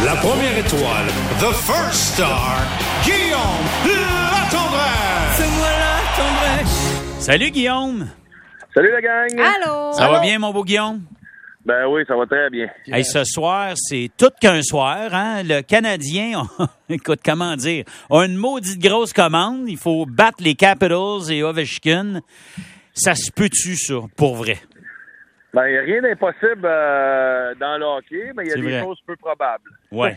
la première étoile, the first star, Guillaume Latendresse. C'est moi Latendresse. Salut Guillaume. Salut la gang. Allô. Ça va bien mon beau Guillaume? Ben oui, ça va très bien. Hey, ce soir, c'est tout qu'un soir. Hein? Le Canadien, écoute, comment dire, a une maudite grosse commande. Il faut battre les Capitals et Ovechkin. Ça se peut-tu, ça, pour vrai? Ben, il n'y a rien d'impossible dans le hockey, mais il y a C'est des vrai. choses peu probables. Ouais.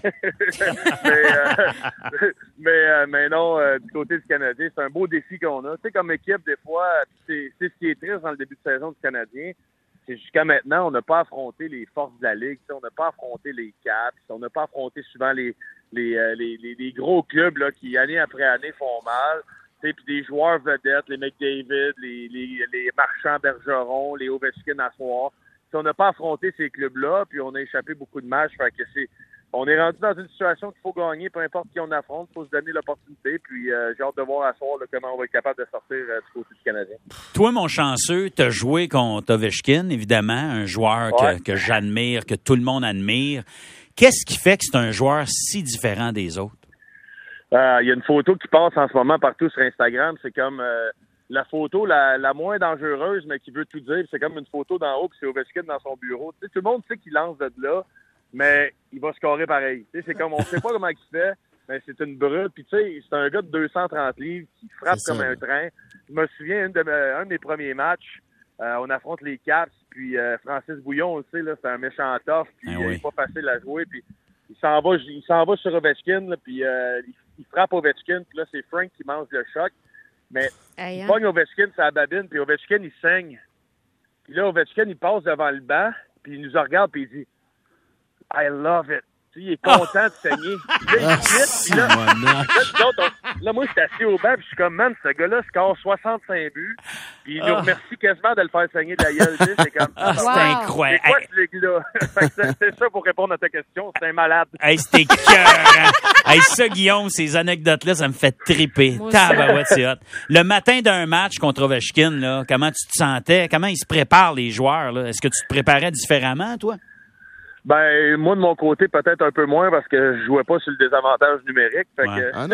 mais non, du côté du Canadien, c'est un beau défi qu'on a. Tu sais, comme équipe, des fois, c'est ce qui est triste dans le début de saison du Canadien. C'est jusqu'à maintenant, on n'a pas affronté les forces de la Ligue. On n'a pas affronté les Caps. On n'a pas affronté souvent les gros clubs là, qui, année après année, font mal. Puis des joueurs vedettes, les McDavid, les Marchand Bergeron, les Ovechkin à soir. T'sais, on n'a pas affronté ces clubs-là, puis on a échappé beaucoup de matchs. Fait que on est rendu dans une situation qu'il faut gagner, peu importe qui on affronte, il faut se donner l'opportunité. Puis j'ai hâte de voir à soir là, comment on va être capable de sortir du côté du Canadien. Toi, mon chanceux, t'as joué contre Ovechkin, évidemment, un joueur que j'admire, que tout le monde admire. Qu'est-ce qui fait que c'est un joueur si différent des autres? Il y a une photo qui passe en ce moment partout sur Instagram. C'est comme la photo la moins dangereuse, mais qui veut tout dire. C'est comme une photo d'en haut, puis c'est Ovechkin dans son bureau. Tu sais, tout le monde sait qu'il lance de là, mais il va scorer pareil. Tu sais, c'est comme, on sait pas comment il fait, mais c'est une brute. Puis tu sais, c'est un gars de 230 livres qui frappe comme un train. Je me souviens, un de mes premiers matchs, on affronte les Caps, puis Francis Bouillon, tu sais, là, c'est un méchant tough, puis il est pas facile à jouer, puis il s'en va sur Ovechkin, là, puis il frappe Ovechkin, puis là, c'est Frank qui mange le choc. Mais il pogne Ovechkin sur la babine, puis Ovechkin, il saigne. Puis là, Ovechkin, il passe devant le banc, puis il nous regarde, puis il dit « I love it ». Tu sais, il est content de saigner. Puis là, il quitte, puis là, moi, je suis assis au banc, puis je suis comme « Man, ce gars-là score 65 buts, puis il nous remercie quasiment de le faire saigner de la gueule. » Tu sais, c'est comme c'est incroyable. C'est quoi ce ligue-là? C'est ça pour répondre à ta question. C'est un malade. Hey, c'était cœur. Hey, ça, Guillaume, ces anecdotes-là, ça me fait triper. Tabarouette, c'est hot. Le matin d'un match contre Ovechkin, là, comment tu te sentais? Comment ils se préparent, les joueurs? Là? Est-ce que tu te préparais différemment, toi? Ben, moi, de mon côté, peut-être un peu moins parce que je jouais pas sur le désavantage numérique. Fait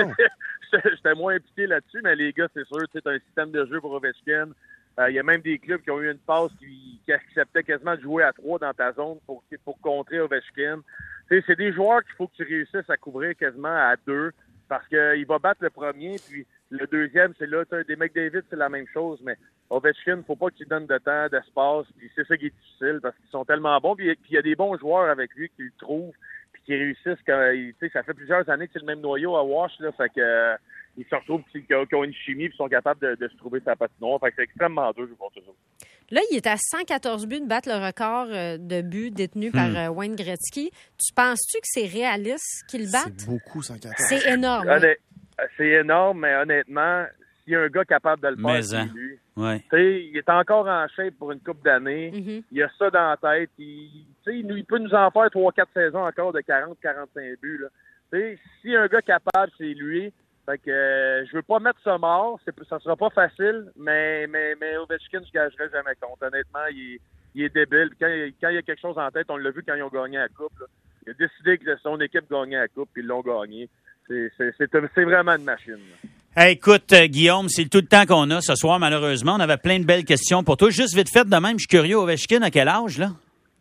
que j'étais moins impliqué là-dessus, mais les gars, c'est sûr, c'est un système de jeu pour Ovechkin. Il y a même des clubs qui ont eu une passe qui acceptaient quasiment de jouer à 3 dans ta zone pour contrer Ovechkin. T'sais, c'est des joueurs qu'il faut que tu réussisses à couvrir quasiment à 2 parce qu'il va battre le premier, puis le deuxième, c'est là, des McDavid, c'est la même chose, mais Ovechkin, faut pas que tu donnes de temps, d'espace, puis c'est ça qui est difficile parce qu'ils sont tellement bons, puis il y a des bons joueurs avec lui qui le trouvent, puis qui réussissent, ça fait plusieurs années que c'est le même noyau à Wash, là, fait que ils se retrouvent, qui ont une chimie, puis sont capables de se trouver sa patinoire, fait que c'est extrêmement dur, je pense, toujours. Là, il est à 114 buts de battre le record de buts détenu par Wayne Gretzky. Tu penses-tu que c'est réaliste qu'il batte? C'est beaucoup, 114. C'est énorme. C'est énorme, mais honnêtement, s'il y a un gars capable de le faire, c'est lui. Ouais. Il est encore en shape pour une couple d'années. Mm-hmm. Il a ça dans la tête. Il peut nous en faire 3-4 saisons encore de 40-45 buts. Si un gars capable, c'est lui. Fait que je veux pas mettre ça mort, ça sera pas facile, mais Ovechkin, je gagerai jamais contre. Honnêtement, il est débile. Quand il y a quelque chose en tête, on l'a vu quand ils ont gagné la Coupe. Là. Il a décidé que son équipe gagnait la Coupe, puis ils l'ont gagné. C'est vraiment une machine. Hey, écoute, Guillaume, c'est tout le temps qu'on a ce soir, malheureusement. On avait plein de belles questions pour toi. Juste vite fait, de même, je suis curieux, Ovechkin, à quel âge, là?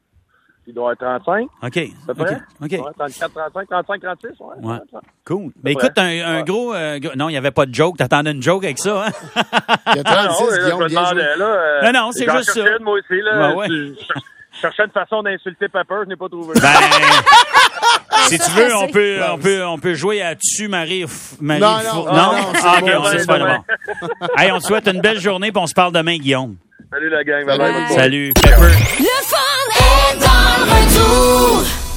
Il doit être 35. OK. Ouais, 34, 35, 35, 36. Ouais. Cool. Mais écoute, un gros... non, il n'y avait pas de joke. T'attendais une joke avec ça, hein? Il y a 36, Guillaume, bien joué. Non, c'est juste ça. Moi aussi, là. Je cherchais une façon d'insulter Pepper, je n'ai pas trouvé. Si tu veux, on peut jouer à Tu, Marie. Non. OK, on se fait d'abord. Hey, on te souhaite une belle journée, puis on se parle demain, Guillaume. Salut la gang. Bye. Salut. Pepper. Le fun est dans le retour.